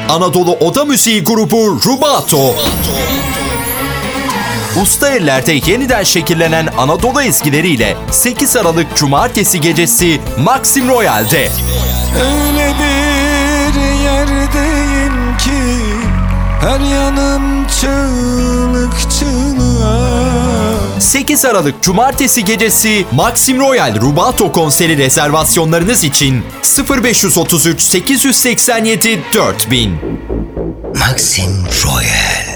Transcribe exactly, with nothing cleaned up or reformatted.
Anadolu Oda Müziği grubu Rubato. Usta ellerde yeniden şekillenen Anadolu ezgileriyle sekiz Aralık Cumartesi gecesi Maxim Royal'de. Öyle bir yerdeyim ki her yanım çığlık çığlığa. sekiz Aralık Cumartesi gecesi Maxim Royal Rubato konseri rezervasyonlarınız için sıfır beş otuz üç sekiz seksen yedi dört bin. Maxim Royal.